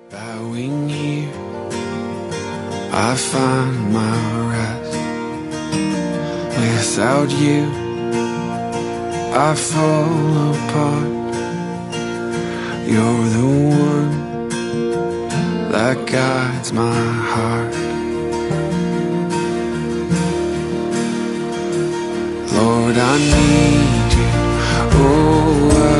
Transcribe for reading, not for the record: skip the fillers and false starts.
Bowing here, I find my rest. Without you, I fall apart. You're the one that guides my heart. Lord, I need you. Oh,